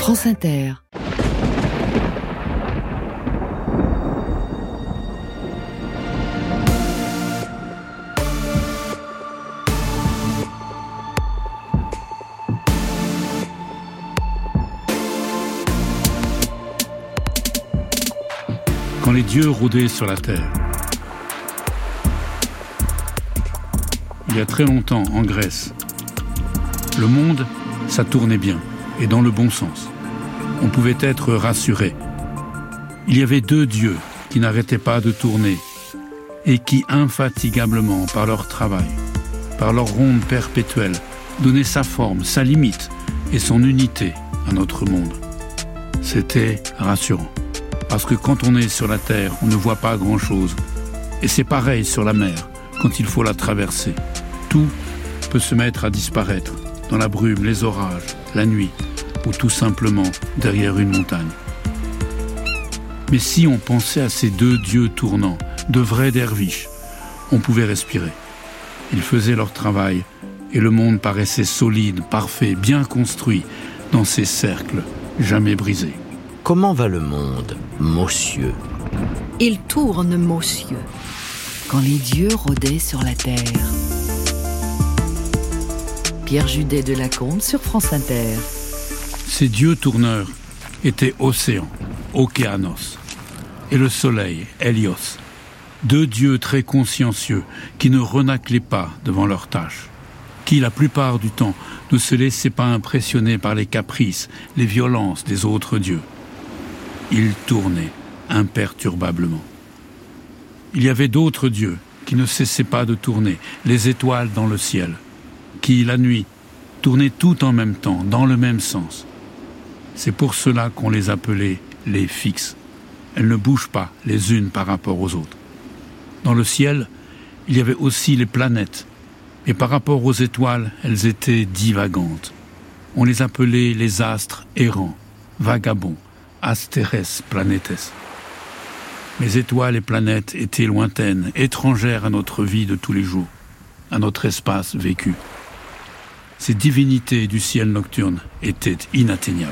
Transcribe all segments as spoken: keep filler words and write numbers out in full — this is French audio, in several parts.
France Inter. Quand les dieux rôdaient sur la terre. Il y a très longtemps, en Grèce, le monde, ça tournait bien, et dans le bon sens. On pouvait être rassuré. Il y avait deux dieux qui n'arrêtaient pas de tourner, et qui infatigablement, par leur travail, par leur ronde perpétuelle, donnaient sa forme, sa limite et son unité à notre monde. C'était rassurant. Parce que quand on est sur la terre, on ne voit pas grand-chose. Et c'est pareil sur la mer, quand il faut la traverser. Tout peut se mettre à disparaître, dans la brume, les orages, la nuit, ou tout simplement derrière une montagne. Mais si on pensait à ces deux dieux tournants, de vrais derviches, on pouvait respirer. Ils faisaient leur travail, et le monde paraissait solide, parfait, bien construit, dans ces cercles jamais brisés. Comment va le monde, monsieur ? Il tourne, monsieur, quand les dieux rôdaient sur la terre. Pierre Judet de Lacombe sur France Inter. Ces dieux tourneurs étaient Océan, Okéanos, et le soleil, Hélios. Deux dieux très consciencieux qui ne renaclaient pas devant leurs tâches, qui, la plupart du temps, ne se laissaient pas impressionner par les caprices, les violences des autres dieux. Ils tournaient imperturbablement. Il y avait d'autres dieux qui ne cessaient pas de tourner, les étoiles dans le ciel, qui, la nuit, tournaient tout en même temps, dans le même sens. C'est pour cela qu'on les appelait les fixes. Elles ne bougent pas les unes par rapport aux autres. Dans le ciel, il y avait aussi les planètes, et par rapport aux étoiles, elles étaient divagantes. On les appelait les astres errants, vagabonds, Astéres planetes. Les étoiles et planètes étaient lointaines, étrangères à notre vie de tous les jours, à notre espace vécu. Ces divinités du ciel nocturne étaient inatteignables.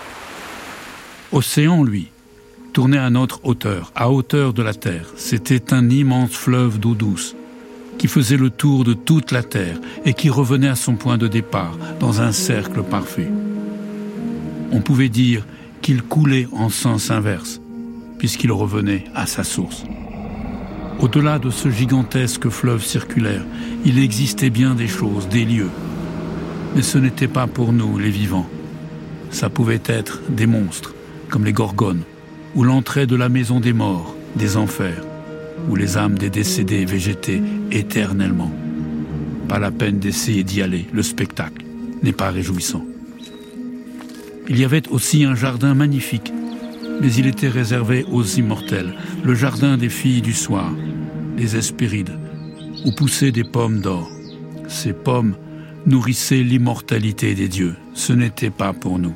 Océan, lui, tournait à notre hauteur, à hauteur de la terre. C'était un immense fleuve d'eau douce qui faisait le tour de toute la terre et qui revenait à son point de départ dans un cercle parfait. On pouvait dire qu'il coulait en sens inverse, puisqu'il revenait à sa source. Au-delà de ce gigantesque fleuve circulaire, il existait bien des choses, des lieux. Mais ce n'était pas pour nous, les vivants. Ça pouvait être des monstres, comme les gorgones, ou l'entrée de la maison des morts, des enfers, où les âmes des décédés végétaient éternellement. Pas la peine d'essayer d'y aller, le spectacle n'est pas réjouissant. Il y avait aussi un jardin magnifique, mais il était réservé aux immortels, le jardin des filles du soir, les Hespérides, où poussaient des pommes d'or. Ces pommes nourrissaient l'immortalité des dieux, ce n'était pas pour nous.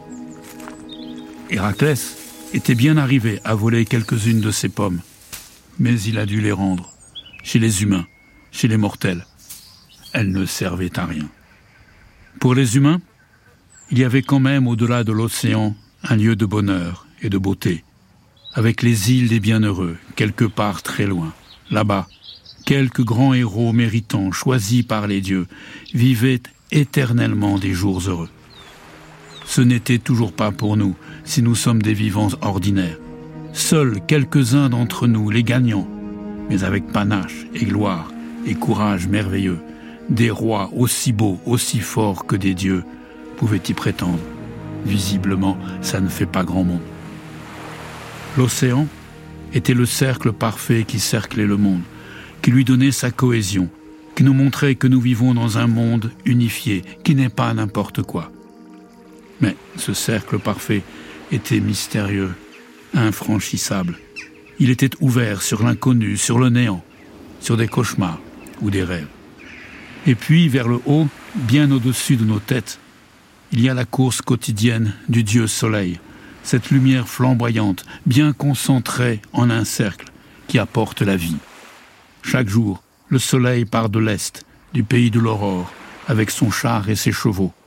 Héraclès était bien arrivé à voler quelques-unes de ces pommes, mais il a dû les rendre, chez les humains, chez les mortels. Elles ne servaient à rien. Pour les humains, il y avait quand même au-delà de l'océan un lieu de bonheur et de beauté, avec les îles des bienheureux, quelque part très loin. Là-bas, quelques grands héros méritants, choisis par les dieux, vivaient éternellement des jours heureux. Ce n'était toujours pas pour nous, si nous sommes des vivants ordinaires. Seuls quelques-uns d'entre nous, les gagnants, mais avec panache et gloire et courage merveilleux, des rois aussi beaux, aussi forts que des dieux, pouvaient y prétendre. Visiblement, ça ne fait pas grand monde. L'océan était le cercle parfait qui cerclait le monde, qui lui donnait sa cohésion, qui nous montrait que nous vivons dans un monde unifié, qui n'est pas n'importe quoi. Mais ce cercle parfait était mystérieux, infranchissable. Il était ouvert sur l'inconnu, sur le néant, sur des cauchemars ou des rêves. Et puis, vers le haut, bien au-dessus de nos têtes, il y a la course quotidienne du dieu soleil, cette lumière flamboyante, bien concentrée en un cercle, qui apporte la vie. Chaque jour, le soleil part de l'est, du pays de l'aurore, avec son char et ses chevaux.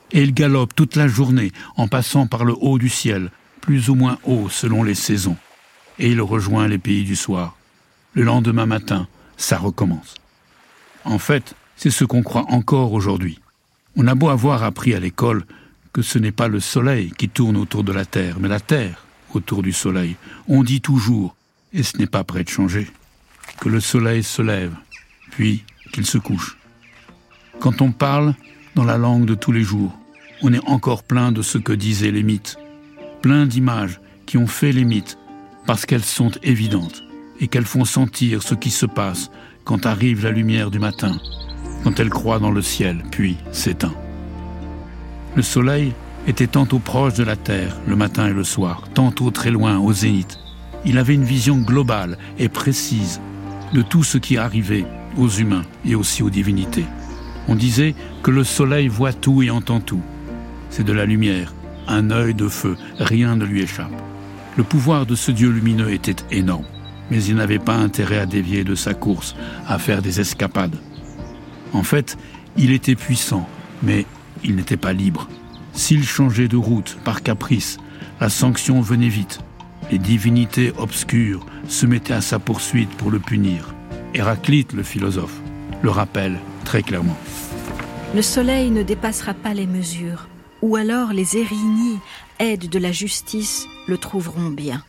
et il galope toute la journée en passant par le haut du ciel, plus ou moins haut selon les saisons. Et il rejoint les pays du soir. Le lendemain matin, ça recommence. En fait, c'est ce qu'on croit encore aujourd'hui. On a beau avoir appris à l'école que ce n'est pas le soleil qui tourne autour de la Terre, mais la Terre autour du soleil. On dit toujours, et ce n'est pas près de changer, que le soleil se lève, puis qu'il se couche. Quand on parle dans la langue de tous les jours, on est encore plein de ce que disaient les mythes, plein d'images qui ont fait les mythes, parce qu'elles sont évidentes et qu'elles font sentir ce qui se passe quand arrive la lumière du matin, quand elle croît dans le ciel, puis s'éteint. Le soleil était tantôt proche de la terre, le matin et le soir, tantôt très loin, au zénith. Il avait une vision globale et précise de tout ce qui arrivait aux humains et aussi aux divinités. On disait que le soleil voit tout et entend tout. C'est de la lumière, un œil de feu, rien ne lui échappe. Le pouvoir de ce Dieu lumineux était énorme, mais il n'avait pas intérêt à dévier de sa course, à faire des escapades. En fait, il était puissant, mais il n'était pas libre. S'il changeait de route par caprice, la sanction venait vite. Les divinités obscures se mettaient à sa poursuite pour le punir. Héraclite, le philosophe, le rappelle très clairement. Le soleil ne dépassera pas les mesures, ou alors les Érinies, aides de la justice, le trouveront bien.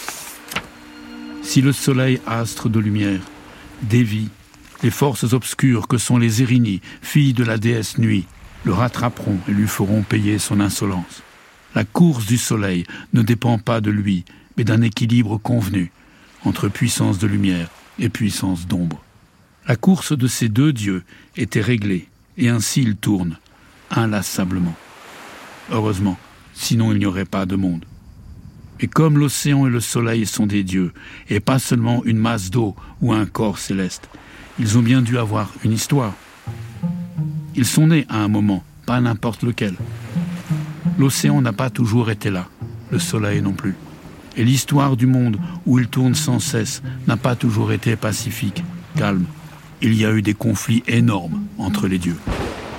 Si le soleil, astre de lumière, dévie, les forces obscures que sont les Érinies, filles de la déesse Nuit, le rattraperont et lui feront payer son insolence. La course du soleil ne dépend pas de lui, mais d'un équilibre convenu entre puissance de lumière et puissance d'ombre. La course de ces deux dieux était réglée, et ainsi ils tournent, inlassablement. Heureusement, sinon il n'y aurait pas de monde. Et comme l'océan et le soleil sont des dieux, et pas seulement une masse d'eau ou un corps céleste, ils ont bien dû avoir une histoire. Ils sont nés à un moment, pas n'importe lequel. L'océan n'a pas toujours été là, le soleil non plus. Et l'histoire du monde où il tourne sans cesse n'a pas toujours été pacifique, calme. Il y a eu des conflits énormes entre les dieux.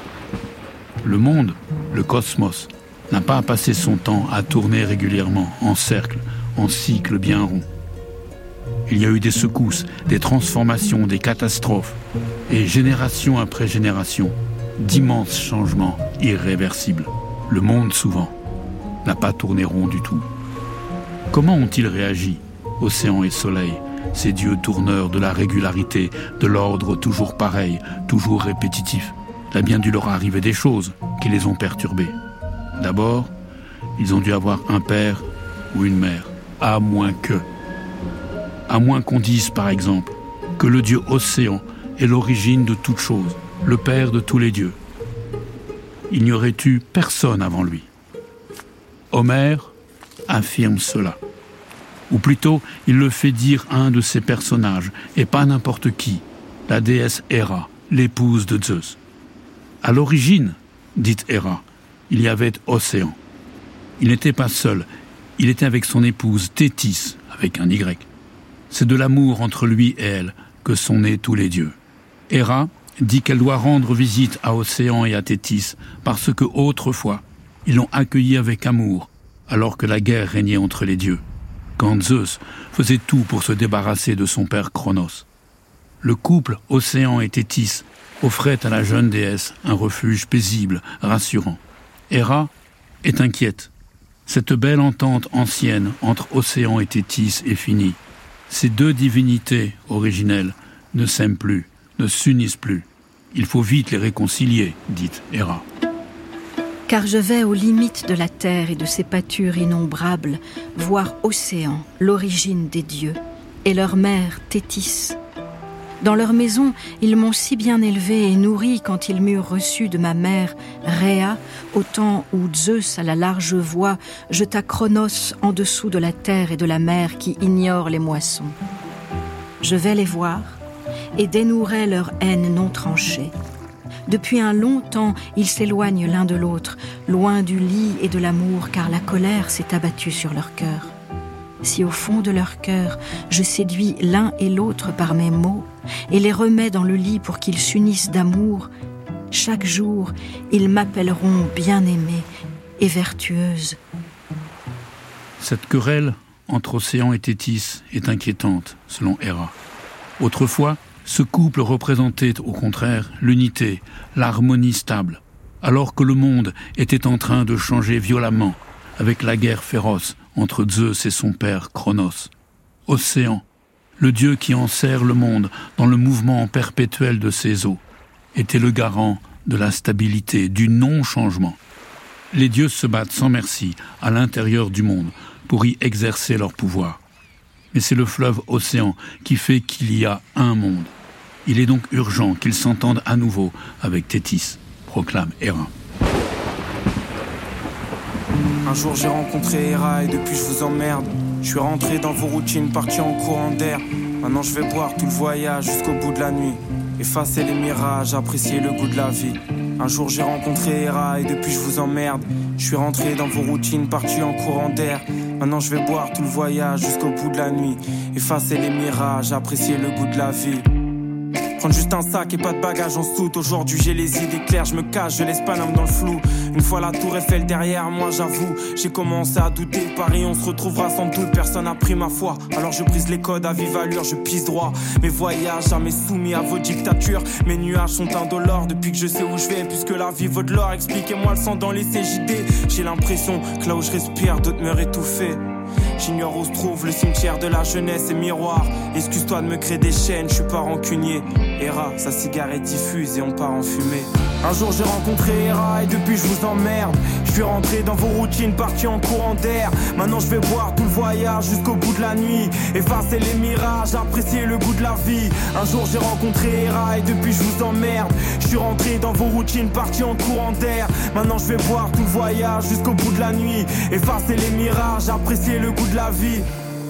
Le monde, le cosmos, n'a pas passé son temps à tourner régulièrement, en cercle, en cycle bien rond. Il y a eu des secousses, des transformations, des catastrophes, et génération après génération, d'immenses changements irréversibles. Le monde, souvent, n'a pas tourné rond du tout. Comment ont-ils réagi, océan et soleil, ces dieux tourneurs de la régularité, de l'ordre toujours pareil, toujours répétitif? Il a bien dû leur arriver des choses qui les ont perturbés. D'abord, ils ont dû avoir un père ou une mère, à moins que. À moins qu'on dise, par exemple, que le dieu océan est l'origine de toute chose, le père de tous les dieux. Il n'y aurait eu personne avant lui. Homère affirme cela. Ou plutôt, il le fait dire à un de ses personnages, et pas n'importe qui, la déesse Héra, l'épouse de Zeus. À l'origine, dit Héra, il y avait Océan. Il n'était pas seul, il était avec son épouse Thétis, avec un Y. C'est de l'amour entre lui et elle que sont nés tous les dieux. Héra dit qu'elle doit rendre visite à Océan et à Thétis parce que autrefois, ils l'ont accueilli avec amour, alors que la guerre régnait entre les dieux, quand Zeus faisait tout pour se débarrasser de son père Cronos. Le couple Océan et Thétis offrait à la jeune déesse un refuge paisible, rassurant. Héra est inquiète. Cette belle entente ancienne entre Océan et Thétis est finie. Ces deux divinités originelles ne s'aiment plus, ne s'unissent plus. Il faut vite les réconcilier, dit Héra. Car je vais aux limites de la terre et de ses pâtures innombrables, voir Océan, l'origine des dieux, et leur mère Thétis. Dans leur maison, ils m'ont si bien élevé et nourri quand ils m'eurent reçu de ma mère Rhéa, au temps où Zeus, à la large voix, jeta Cronos en dessous de la terre et de la mer qui ignorent les moissons. Je vais les voir et dénouerai leur haine non tranchée. Depuis un long temps, ils s'éloignent l'un de l'autre, loin du lit et de l'amour, car la colère s'est abattue sur leur cœur. Si au fond de leur cœur, je séduis l'un et l'autre par mes mots et les remets dans le lit pour qu'ils s'unissent d'amour, Chaque jour, ils m'appelleront bien-aimée et vertueuse. Cette querelle entre Océan et Thétis est inquiétante, selon Héra. Autrefois, ce couple représentait au contraire l'unité, l'harmonie stable, alors que le monde était en train de changer violemment avec la guerre féroce entre Zeus et son père Cronos. Océan, le dieu qui enserre le monde dans le mouvement perpétuel de ses eaux, était le garant de la stabilité, du non-changement. Les dieux se battent sans merci à l'intérieur du monde pour y exercer leur pouvoir. Mais c'est le fleuve Océan qui fait qu'il y a un monde. Il est donc urgent qu'ils s'entendent à nouveau avec Thétis, proclame Héra. Un jour j'ai rencontré Héra et depuis je vous emmerde. Je suis rentré dans vos routines, parti en courant d'air. Maintenant je vais boire tout le voyage jusqu'au bout de la nuit. Effacer les mirages, apprécier le goût de la vie. Un jour j'ai rencontré Héra et depuis je vous emmerde. Je suis rentré dans vos routines, parti en courant d'air. Maintenant je vais boire tout le voyage jusqu'au bout de la nuit. Effacer les mirages, apprécier le goût de la vie. Prendre juste un sac et pas de bagages en soute. Aujourd'hui j'ai les idées claires, je me cache, je laisse pas l'âme dans le flou. Une fois la tour Eiffel derrière moi, j'avoue, j'ai commencé à douter. Paris on se retrouvera sans doute, personne n'a pris ma foi. Alors je brise les codes à vive allure, je pisse droit. Mes voyages jamais soumis à vos dictatures. Mes nuages sont indolores depuis que je sais où je vais. Puisque la vie vaut de l'or, expliquez-moi le sang dans les C J D. J'ai l'impression que là où je respire, d'autres meurent étouffés. J'ignore où se trouve le cimetière de la jeunesse et miroir. Excuse-toi de me créer des chaînes, je suis pas rancunier. Héra, sa cigarette diffuse et on part en fumée. Un jour j'ai rencontré Héra et depuis je vous emmerde. Je suis rentré dans vos routines, parti en courant d'air. Maintenant je vais boire tout le voyage jusqu'au bout de la nuit. Effacer les mirages, apprécier le goût de la vie. Un jour j'ai rencontré Héra et depuis je vous emmerde. Je suis rentré dans vos routines, parti en courant d'air. Maintenant je vais boire tout le voyage jusqu'au bout de la nuit. Effacer les mirages, apprécier le goût de la vie.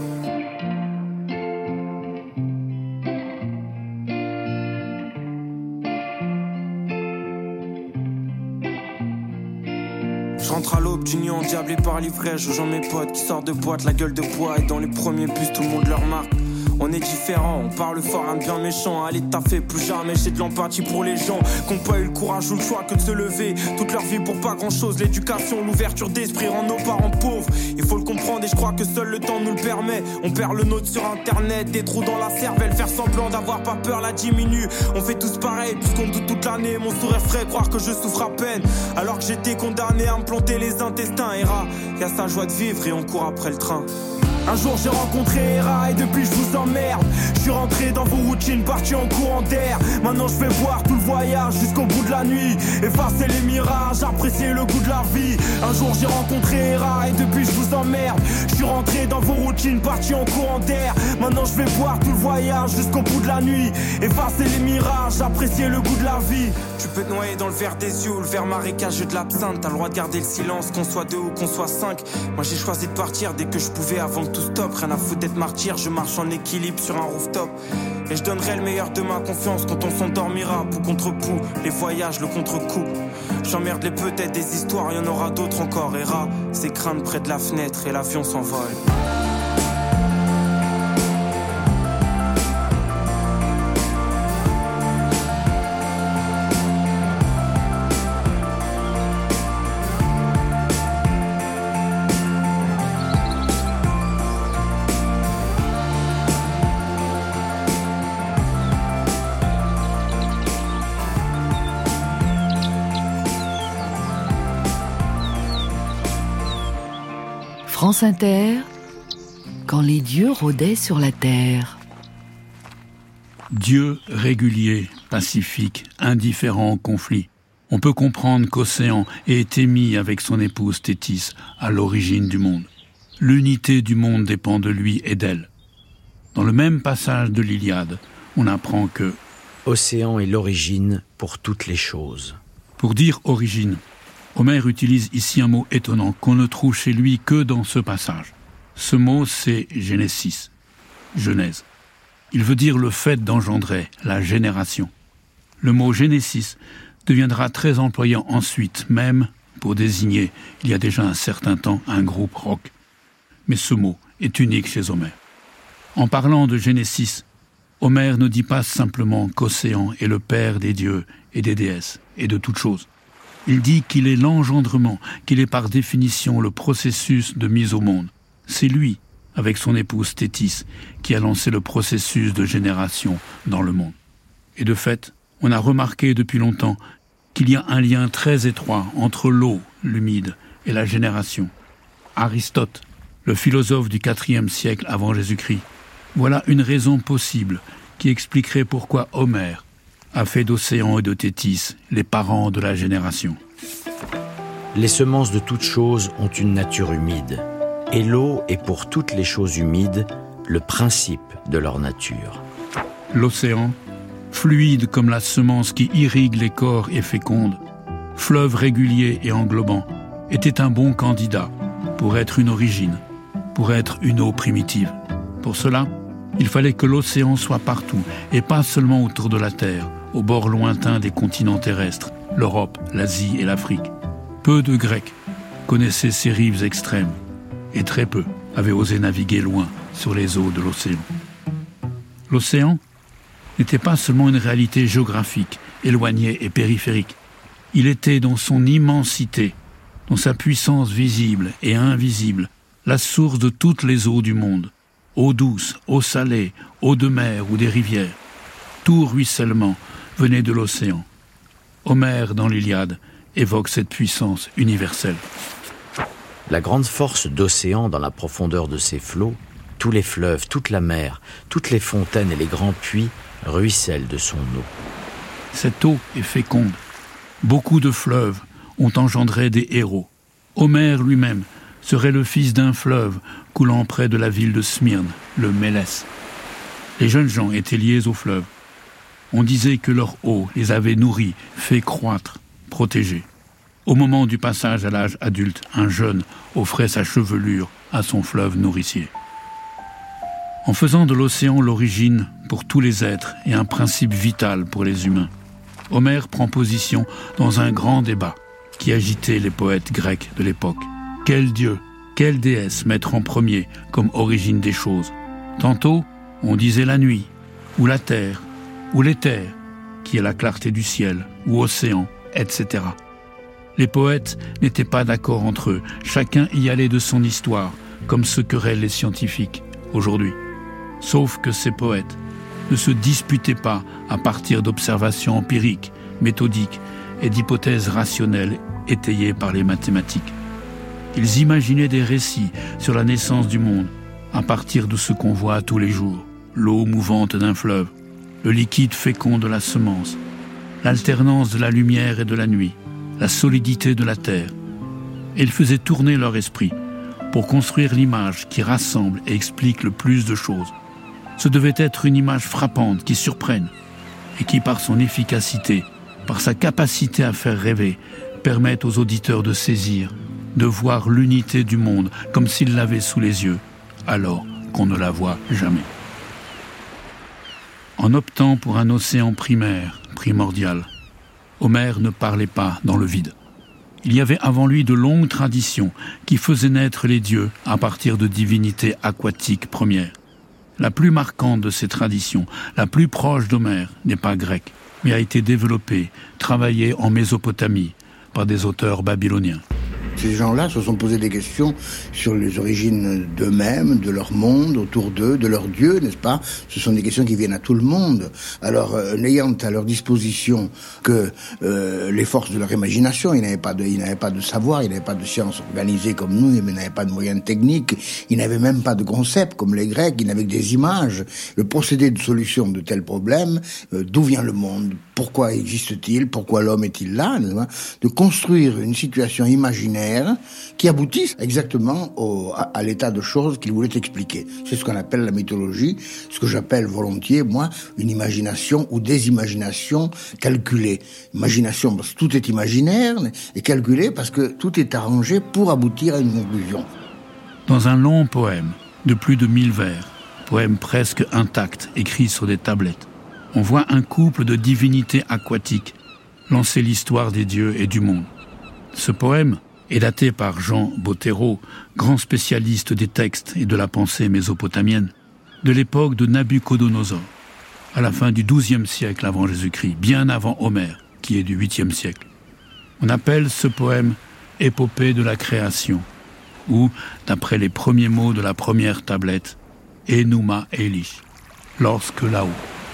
Je rentre à l'aube du nuit endiablé par l'ivresse. Je rejoins mes potes qui sortent de boîte, la gueule de bois. Et dans les premiers bus tout le monde leur marque. On est différents, on parle fort, un bien méchant. Allez taffer, plus jamais j'ai de l'empathie pour les gens qui n'ont pas eu le courage ou le choix que de se lever toute leur vie pour pas grand chose. L'éducation, l'ouverture d'esprit rend nos parents pauvres. Il faut le comprendre et je crois que seul le temps nous le permet. On perd le nôtre sur internet, des trous dans la cervelle. Faire semblant d'avoir pas peur la diminue. On fait tous pareil puisqu'on doute toute l'année. Mon sourire frais, croire que je souffre à peine alors que j'étais condamné à me planter les intestins. Héra, y'a sa joie de vivre et on court après le train. Un jour j'ai rencontré Héra et depuis je vous emmerde. Je suis rentré dans vos routines, parti en courant d'air. Maintenant je vais voir tout le voyage jusqu'au bout de la nuit. Effacer les mirages, apprécier le goût de la vie. Un jour j'ai rencontré Héra et depuis je vous emmerde. Je suis rentré dans vos routines, parti en courant d'air. Maintenant je vais voir tout le voyage jusqu'au bout de la nuit. Effacer les mirages, apprécier le goût de la vie. Tu peux te noyer dans le verre des yeux ou le verre marécageux de l'absinthe. T'as le droit de garder le silence, qu'on soit deux ou qu'on soit cinq. Moi j'ai choisi de partir dès que je pouvais avant que tout stop. Rien à foutre d'être martyr, je marche en équilibre sur un rooftop. Et je donnerai le meilleur de ma confiance quand on s'endormira. Pou contre pou, les voyages, le contre-coup. J'emmerde les peut-être des histoires, y'en aura d'autres encore. Héra, c'est craindre près de la fenêtre et l'avion s'envole. France Inter, quand les dieux rôdaient sur la terre. Dieu régulier, pacifique, indifférent au conflit. On peut comprendre qu'Océan ait été mis avec son épouse Thétis à l'origine du monde. L'unité du monde dépend de lui et d'elle. Dans le même passage de l'Iliade, on apprend que Océan est l'origine pour toutes les choses. Pour dire origine, Homère utilise ici un mot étonnant qu'on ne trouve chez lui que dans ce passage. Ce mot, c'est Génésis, Genèse. Il veut dire le fait d'engendrer, la génération. Le mot Génésis deviendra très employé ensuite, même pour désigner, il y a déjà un certain temps, un groupe rock. Mais ce mot est unique chez Homère. En parlant de Génésis, Homère ne dit pas simplement qu'Océan est le père des dieux et des déesses et de toutes choses. Il dit qu'il est l'engendrement, qu'il est par définition le processus de mise au monde. C'est lui, avec son épouse Thétis, qui a lancé le processus de génération dans le monde. Et de fait, on a remarqué depuis longtemps qu'il y a un lien très étroit entre l'eau, l'humide, et la génération. Aristote, le philosophe du quatrième siècle avant Jésus-Christ, voilà une raison possible qui expliquerait pourquoi Homère a fait d'Océan et de Thétis les parents de la génération. Les semences de toutes choses ont une nature humide, et l'eau est pour toutes les choses humides le principe de leur nature. L'océan, fluide comme la semence qui irrigue les corps et féconde, fleuve régulier et englobant, était un bon candidat pour être une origine, pour être une eau primitive. Pour cela, il fallait que l'océan soit partout, et pas seulement autour de la Terre, au bord lointain des continents terrestres, l'Europe, l'Asie et l'Afrique. Peu de Grecs connaissaient ces rives extrêmes, et très peu avaient osé naviguer loin sur les eaux de l'océan. L'océan n'était pas seulement une réalité géographique, éloignée et périphérique. Il était dans son immensité, dans sa puissance visible et invisible, la source de toutes les eaux du monde. Eau douce, eau salée, eau de mer ou des rivières. Tout ruissellement venait de l'océan. Homère, dans l'Iliade, évoque cette puissance universelle. La grande force d'Océan dans la profondeur de ses flots, tous les fleuves, toute la mer, toutes les fontaines et les grands puits ruissellent de son eau. Cette eau est féconde. Beaucoup de fleuves ont engendré des héros. Homère lui-même serait le fils d'un fleuve coulant près de la ville de Smyrne, le Mélès. Les jeunes gens étaient liés au fleuve. On disait que leur eau les avait nourris, fait croître, protégés. Au moment du passage à l'âge adulte, un jeune offrait sa chevelure à son fleuve nourricier. En faisant de l'océan l'origine pour tous les êtres et un principe vital pour les humains, Homère prend position dans un grand débat qui agitait les poètes grecs de l'époque. Quel dieu, quelle déesse mettre en premier comme origine des choses? Tantôt, on disait la nuit, ou la terre, ou l'éther, qui est la clarté du ciel, ou océan, et cetera. Les poètes n'étaient pas d'accord entre eux, chacun y allait de son histoire, comme se querellent les scientifiques aujourd'hui. Sauf que ces poètes ne se disputaient pas à partir d'observations empiriques, méthodiques et d'hypothèses rationnelles étayées par les mathématiques. Ils imaginaient des récits sur la naissance du monde à partir de ce qu'on voit tous les jours, l'eau mouvante d'un fleuve, le liquide fécond de la semence, l'alternance de la lumière et de la nuit, la solidité de la terre. Et ils faisaient tourner leur esprit pour construire l'image qui rassemble et explique le plus de choses. Ce devait être une image frappante qui surprenne et qui, par son efficacité, par sa capacité à faire rêver, permette aux auditeurs de saisir, de voir l'unité du monde comme s'ils l'avaient sous les yeux, alors qu'on ne la voit jamais. En optant pour un océan primaire, primordial, Homère ne parlait pas dans le vide. Il y avait avant lui de longues traditions qui faisaient naître les dieux à partir de divinités aquatiques premières. La plus marquante de ces traditions, la plus proche d'Homère, n'est pas grecque, mais a été développée, travaillée en Mésopotamie par des auteurs babyloniens. Ces gens-là se sont posés des questions sur les origines d'eux-mêmes, de leur monde, autour d'eux, de leur Dieu, n'est-ce pas? Ce sont des questions qui viennent à tout le monde. Alors, euh, n'ayant à leur disposition que euh, les forces de leur imagination, ils n'avaient pas de, ils n'avaient pas de savoir, ils n'avaient pas de science organisée comme nous, ils n'avaient pas de moyens techniques, ils n'avaient même pas de concepts comme les Grecs, ils n'avaient que des images. Le procédé de solution de tels problèmes, euh, d'où vient le monde? Pourquoi existe-t-il? Pourquoi l'homme est-il là? De construire une situation imaginaire qui aboutissent exactement au, à, à l'état de choses qu'il voulait expliquer. C'est ce qu'on appelle la mythologie, ce que j'appelle volontiers, moi, une imagination ou des imaginations calculées. Imagination parce que tout est imaginaire, et calculé parce que tout est arrangé pour aboutir à une conclusion. Dans un long poème de plus de mille vers, poème presque intact, écrit sur des tablettes, on voit un couple de divinités aquatiques lancer l'histoire des dieux et du monde. Ce poème est daté par Jean Bottero, grand spécialiste des textes et de la pensée mésopotamienne, de l'époque de Nabuchodonosor. à la fin du douzième siècle avant Jésus-Christ, bien avant Homère, qui est du huitième siècle. On appelle ce poème « Épopée de la création », ou, d'après les premiers mots de la première tablette, « Enuma Elish », lorsque là-haut.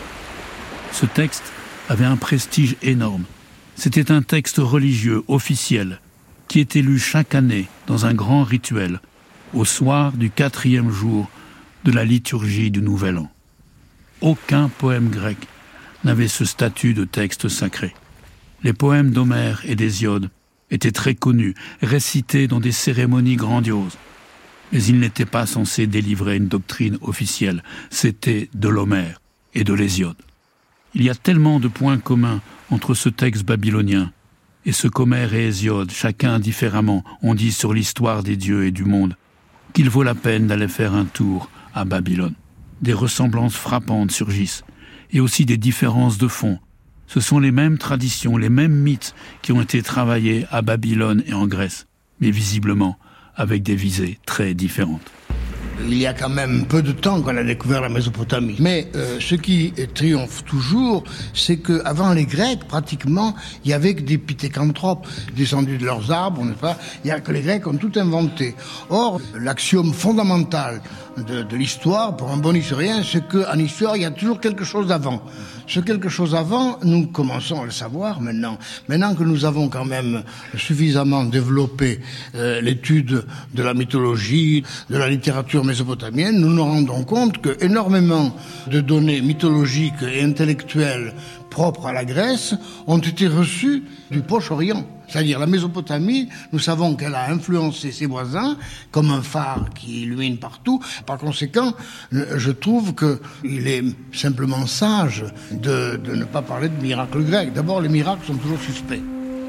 Ce texte avait un prestige énorme. C'était un texte religieux, officiel, qui était lu chaque année dans un grand rituel, au soir du quatrième jour de la liturgie du Nouvel An. Aucun poème grec n'avait ce statut de texte sacré. Les poèmes d'Homère et d'Hésiode étaient très connus, récités dans des cérémonies grandioses. Mais ils n'étaient pas censés délivrer une doctrine officielle. C'était de l'Homère et de l'Hésiode. Il y a tellement de points communs entre ce texte babylonien et ce qu'Homère et Hésiode, chacun différemment, ont dit sur l'histoire des dieux et du monde, qu'il vaut la peine d'aller faire un tour à Babylone. Des ressemblances frappantes surgissent, et aussi des différences de fond. Ce sont les mêmes traditions, les mêmes mythes qui ont été travaillés à Babylone et en Grèce, mais visiblement avec des visées très différentes. Il y a quand même peu de temps qu'on a découvert la Mésopotamie. Mais euh, ce qui triomphe toujours, c'est qu'avant les Grecs, pratiquement, il y avait que des pithécanthropes descendus de leurs arbres, n'est-ce pas ? Il y a que les Grecs ont tout inventé. Or, l'axiome fondamental de, de l'histoire, pour un bon historien, c'est qu'en histoire, il y a toujours quelque chose avant. Ce quelque chose avant, nous commençons à le savoir maintenant. Maintenant que nous avons quand même suffisamment développé euh, l'étude de la mythologie, de la littérature mésopotamienne, nous nous rendons compte que énormément de données mythologiques et intellectuelles propres à la Grèce ont été reçues du Proche-Orient. C'est-à-dire la Mésopotamie, nous savons qu'elle a influencé ses voisins comme un phare qui illumine partout. Par conséquent, je trouve qu'il est simplement sage de, de ne pas parler de miracles grecs. D'abord, les miracles sont toujours suspects.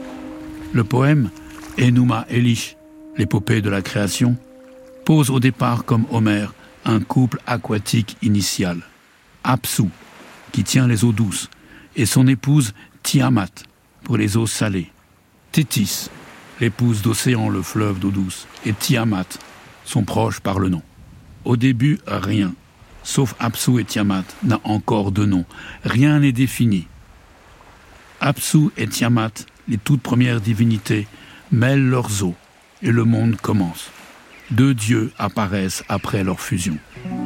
Le poème « Enuma Elish », l'épopée de la création, pose au départ comme Homère un couple aquatique initial. Apsu, qui tient les eaux douces, et son épouse Tiamat, pour les eaux salées. Thétis, l'épouse d'Océan, le fleuve d'eau douce, et Tiamat sont proches par le nom. Au début, rien, sauf Apsu et Tiamat, n'a encore de nom. Rien n'est défini. Apsu et Tiamat, les toutes premières divinités, mêlent leurs eaux, et le monde commence. Deux dieux apparaissent après leur fusion.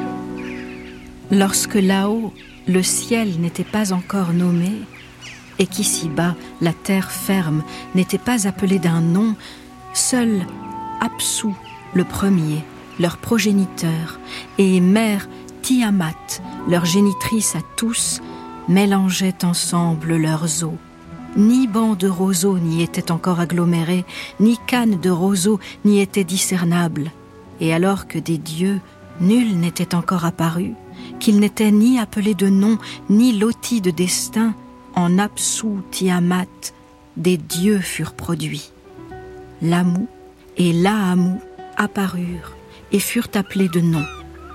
Lorsque là-haut, le ciel n'était pas encore nommé, et qu'ici-bas, la terre ferme n'était pas appelée d'un nom, seul Apsu, le premier, leur progéniteur, et mère Tiamat, leur génitrice à tous, mélangeaient ensemble leurs eaux. Ni bancs de roseaux n'y étaient encore agglomérés, ni cannes de roseaux n'y étaient discernables. Et alors que des dieux, nul n'était encore apparu, qu'ils n'étaient ni appelés de nom, ni lotis de destin, en Apsu Tiamat, des dieux furent produits. Lamu et Laamu apparurent et furent appelés de nom.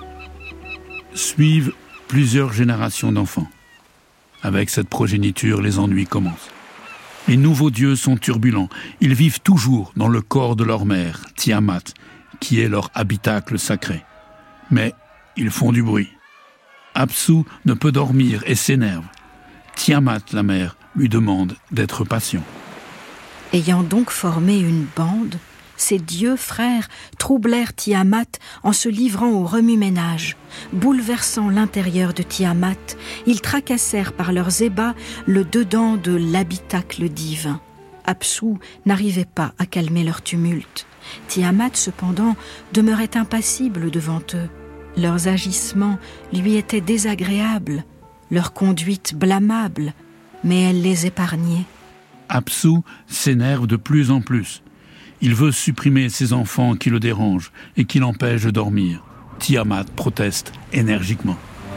Suivent plusieurs générations d'enfants. Avec cette progéniture, les ennuis commencent. Les nouveaux dieux sont turbulents. Ils vivent toujours dans le corps de leur mère, Tiamat, qui est leur habitacle sacré. Mais ils font du bruit. Apsu ne peut dormir et s'énerve. Tiamat, la mère, lui demande d'être patient. Ayant donc formé une bande, ces dieux frères troublèrent Tiamat en se livrant au remue-ménage. Bouleversant l'intérieur de Tiamat, ils tracassèrent par leurs ébats le dedans de l'habitacle divin. Apsu n'arrivait pas à calmer leur tumulte. Tiamat, cependant, demeurait impassible devant eux. Leurs agissements lui étaient désagréables, leur conduite blâmable, mais elle les épargnait. Apsu s'énerve de plus en plus. Il veut supprimer ses enfants qui le dérangent et qui l'empêchent de dormir. Tiamat proteste énergiquement.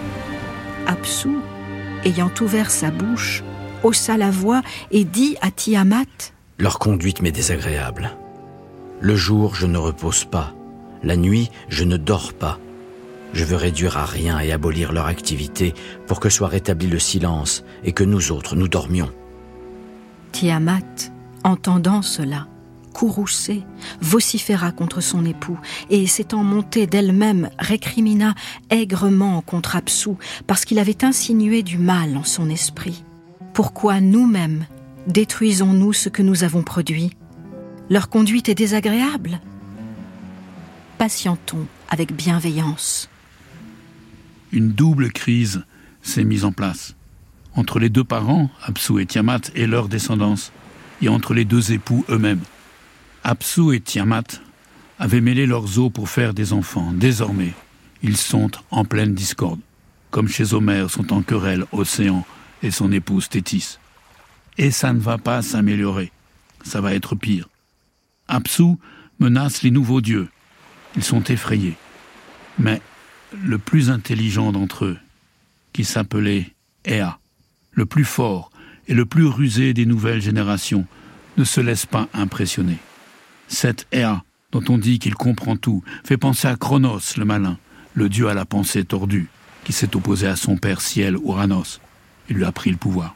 Apsu, ayant ouvert sa bouche, haussa la voix et dit à Tiamat : « Leur conduite m'est désagréable. Le jour, je ne repose pas. La nuit, je ne dors pas. Je veux réduire à rien et abolir leur activité pour que soit rétabli le silence et que nous autres, nous dormions. » Tiamat, entendant cela, courroucée, vociféra contre son époux et, s'étant montée d'elle-même, récrimina aigrement contre Apsu parce qu'il avait insinué du mal en son esprit. Pourquoi nous-mêmes détruisons-nous ce que nous avons produit ? Leur conduite est désagréable ? Patientons avec bienveillance. Une double crise s'est mise en place entre les deux parents, Apsu et Tiamat, et leur descendance, et entre les deux époux eux-mêmes. Apsu et Tiamat avaient mêlé leurs os pour faire des enfants. Désormais, ils sont en pleine discorde, comme chez Homère sont en querelle Océan et son épouse Thétis. Et ça ne va pas s'améliorer, ça va être pire. Apsu menace les nouveaux dieux. Ils sont effrayés. Mais le plus intelligent d'entre eux, qui s'appelait Ea, le plus fort et le plus rusé des nouvelles générations, ne se laisse pas impressionner. Cet Ea, dont on dit qu'il comprend tout, fait penser à Cronos, le malin, le dieu à la pensée tordue, qui s'est opposé à son père Ciel, Ouranos, et lui a pris le pouvoir.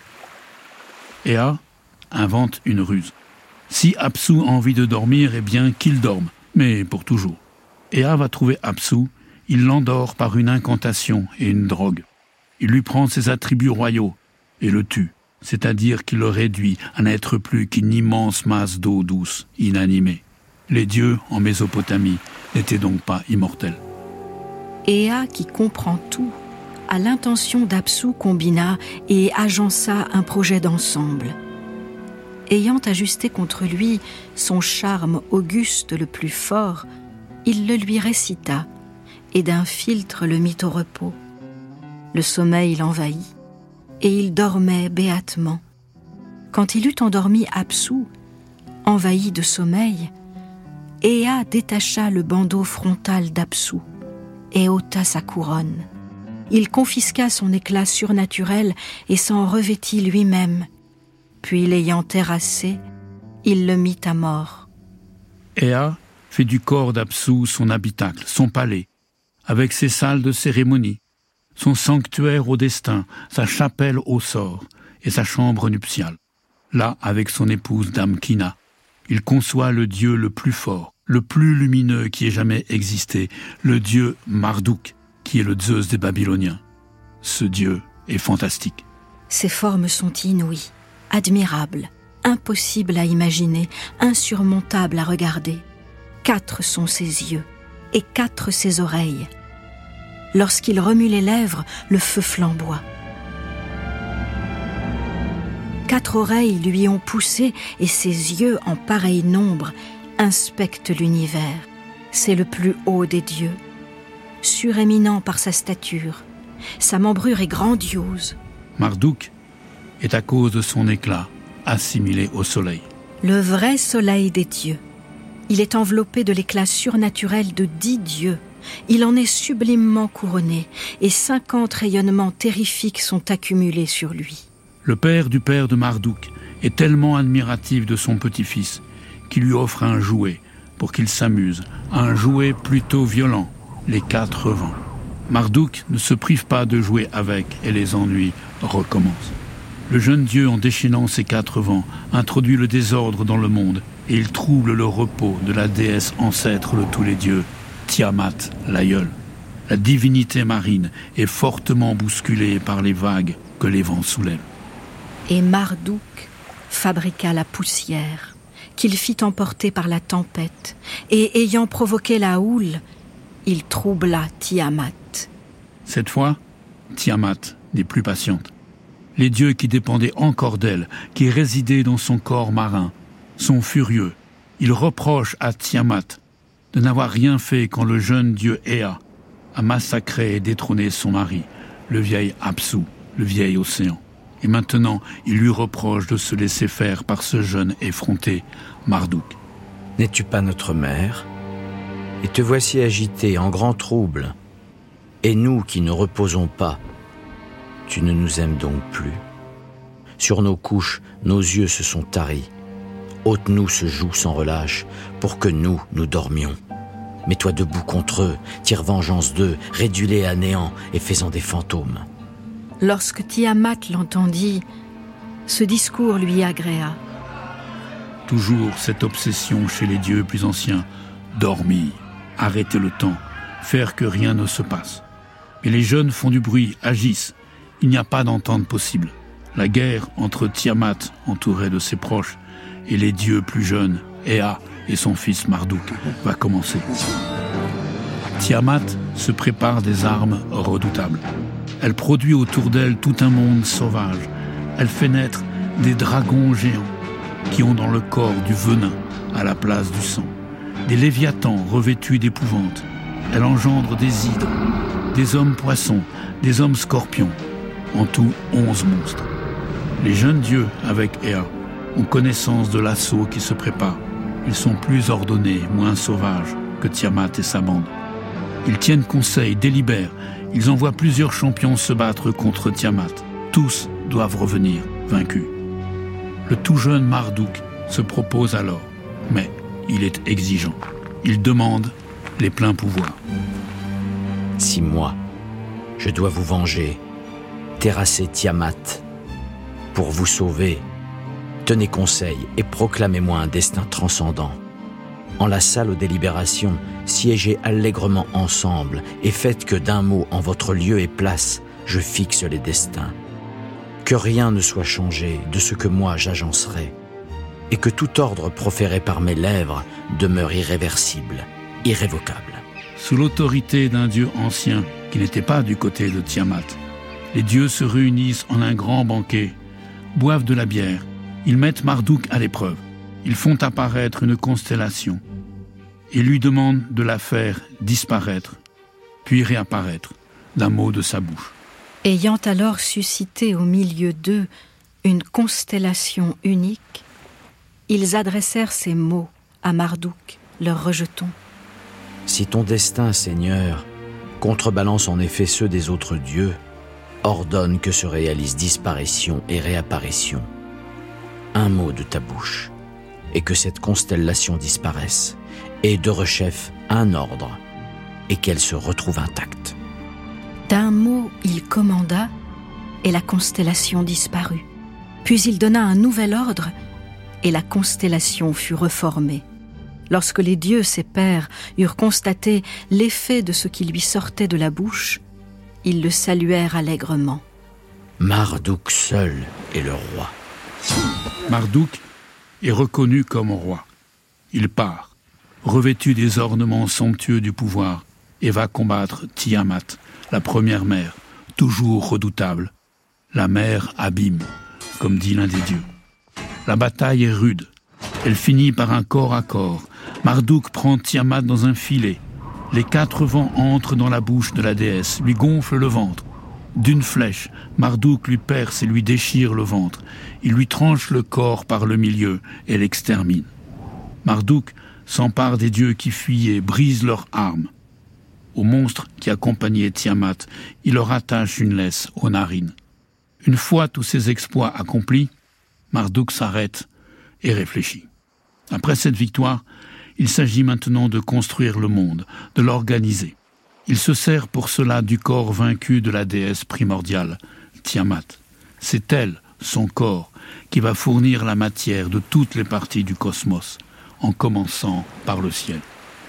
Ea invente une ruse. Si Apsu a envie de dormir, eh bien qu'il dorme, mais pour toujours. Ea va trouver Apsu, il l'endort par une incantation et une drogue. Il lui prend ses attributs royaux et le tue, c'est-à-dire qu'il le réduit à n'être plus qu'une immense masse d'eau douce, inanimée. Les dieux, en Mésopotamie, n'étaient donc pas immortels. Ea, qui comprend tout, à l'intention d'Apsu combina et agença un projet d'ensemble. Ayant ajusté contre lui son charme auguste le plus fort, il le lui récita et d'un philtre le mit au repos. Le sommeil l'envahit, et il dormait béatement. Quand il eut endormi Apsu, envahi de sommeil, Ea détacha le bandeau frontal d'Apsu et ôta sa couronne. Il confisqua son éclat surnaturel et s'en revêtit lui-même. Puis, l'ayant terrassé, il le mit à mort. Ea fait du corps d'Apsu son habitacle, son palais, avec ses salles de cérémonie, son sanctuaire au destin, sa chapelle au sort et sa chambre nuptiale. Là, avec son épouse Damkina, il conçoit le dieu le plus fort, le plus lumineux qui ait jamais existé, le dieu Marduk, qui est le Zeus des Babyloniens. Ce dieu est fantastique. Ses formes sont inouïes, admirables, impossibles à imaginer, insurmontables à regarder. Quatre sont ses yeux et quatre ses oreilles. Lorsqu'il remue les lèvres, le feu flamboie. Quatre oreilles lui ont poussé et ses yeux, en pareil nombre, inspectent l'univers. C'est le plus haut des dieux, suréminent par sa stature. Sa membrure est grandiose. Marduk est à cause de son éclat assimilé au soleil. Le vrai soleil des dieux. Il est enveloppé de l'éclat surnaturel de dix dieux. Il en est sublimement couronné et cinquante rayonnements terrifiques sont accumulés sur lui. Le père du père de Marduk est tellement admiratif de son petit-fils qu'il lui offre un jouet pour qu'il s'amuse, un jouet plutôt violent, les quatre vents. Marduk ne se prive pas de jouer avec et les ennuis recommencent. Le jeune dieu, en déchaînant ses quatre vents, introduit le désordre dans le monde et il trouble le repos de la déesse ancêtre de tous les dieux, Tiamat, l'aïeule. La divinité marine est fortement bousculée par les vagues que les vents soulèvent. Et Marduk fabriqua la poussière, qu'il fit emporter par la tempête, et ayant provoqué la houle, il troubla Tiamat. Cette fois, Tiamat n'est plus patiente. Les dieux qui dépendaient encore d'elle, qui résidaient dans son corps marin, sont furieux. Ils reprochent à Tiamat de n'avoir rien fait quand le jeune dieu Ea a massacré et détrôné son mari, le vieil Apsu, le vieil océan. Et maintenant, ils lui reprochent de se laisser faire par ce jeune effronté, Marduk. N'es-tu pas notre mère ? Et te voici agité en grand trouble. Et nous qui ne reposons pas, tu ne nous aimes donc plus ? Sur nos couches, nos yeux se sont taris. Ôte-nous ce joug sans relâche, pour que nous, nous dormions. Mets-toi debout contre eux, tire vengeance d'eux, réduis-les à néant et fais-en des fantômes. Lorsque Tiamat l'entendit, ce discours lui agréa. Toujours cette obsession chez les dieux plus anciens. Dormir, arrêter le temps, faire que rien ne se passe. Mais les jeunes font du bruit, agissent. Il n'y a pas d'entente possible. La guerre entre Tiamat, entouré de ses proches, et les dieux plus jeunes, Ea et son fils Marduk, va commencer. Tiamat se prépare des armes redoutables. Elle produit autour d'elle tout un monde sauvage. Elle fait naître des dragons géants qui ont dans le corps du venin à la place du sang. Des léviathans revêtus d'épouvante. Elle engendre des hydres, des hommes poissons, des hommes scorpions. En tout, onze monstres. Les jeunes dieux, avec Ea, ont connaissance de l'assaut qui se prépare. Ils sont plus ordonnés, moins sauvages que Tiamat et sa bande. Ils tiennent conseil, délibèrent. Ils envoient plusieurs champions se battre contre Tiamat. Tous doivent revenir vaincus. Le tout jeune Marduk se propose alors, mais il est exigeant. Il demande les pleins pouvoirs. Si moi, je dois vous venger, terrasser Tiamat, pour vous sauver, tenez conseil et proclamez-moi un destin transcendant. En la salle aux délibérations, siégez allègrement ensemble et faites que d'un mot en votre lieu et place, je fixe les destins. Que rien ne soit changé de ce que moi j'agencerai, et que tout ordre proféré par mes lèvres demeure irréversible, irrévocable. Sous l'autorité d'un dieu ancien qui n'était pas du côté de Tiamat, les dieux se réunissent en un grand banquet, boivent de la bière, ils mettent Marduk à l'épreuve. Ils font apparaître une constellation et lui demandent de la faire disparaître, puis réapparaître d'un mot de sa bouche. Ayant alors suscité au milieu d'eux une constellation unique, ils adressèrent ces mots à Marduk, leur rejeton. Si ton destin, Seigneur, contrebalance en effet ceux des autres dieux, ordonne que se réalisent disparition et réapparition. Un mot de ta bouche, et que cette constellation disparaisse, et de rechef un ordre, et qu'elle se retrouve intacte. D'un mot, il commanda, et la constellation disparut. Puis il donna un nouvel ordre, et la constellation fut reformée. Lorsque les dieux, ses pairs, eurent constaté l'effet de ce qui lui sortait de la bouche, ils le saluèrent allègrement. Marduk seul est le roi. Marduk est reconnu comme roi. Il part, revêtu des ornements somptueux du pouvoir, et va combattre Tiamat, la première mère, toujours redoutable. La mère abîme, comme dit l'un des dieux. La bataille est rude. Elle finit par un corps à corps. Marduk prend Tiamat dans un filet. Les quatre vents entrent dans la bouche de la déesse, lui gonflent le ventre. D'une flèche, Marduk lui perce et lui déchire le ventre. Il lui tranche le corps par le milieu et l'extermine. Marduk s'empare des dieux qui fuyaient, brise leurs armes. Aux monstres qui accompagnaient Tiamat, il leur attache une laisse aux narines. Une fois tous ces exploits accomplis, Marduk s'arrête et réfléchit. Après cette victoire, il s'agit maintenant de construire le monde, de l'organiser. Il se sert pour cela du corps vaincu de la déesse primordiale, Tiamat. C'est elle, son corps, qui va fournir la matière de toutes les parties du cosmos, en commençant par le ciel.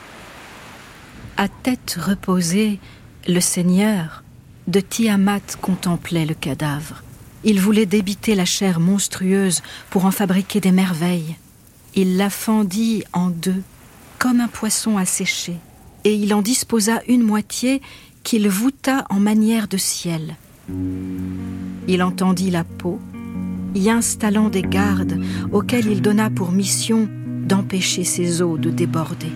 À tête reposée, le Seigneur de Tiamat contemplait le cadavre. Il voulait débiter la chair monstrueuse pour en fabriquer des merveilles. Il la fendit en deux, comme un poisson asséché, et il en disposa une moitié qu'il voûta en manière de ciel. Il entendit la peau, y installant des gardes auxquels il donna pour mission d'empêcher ses eaux de déborder.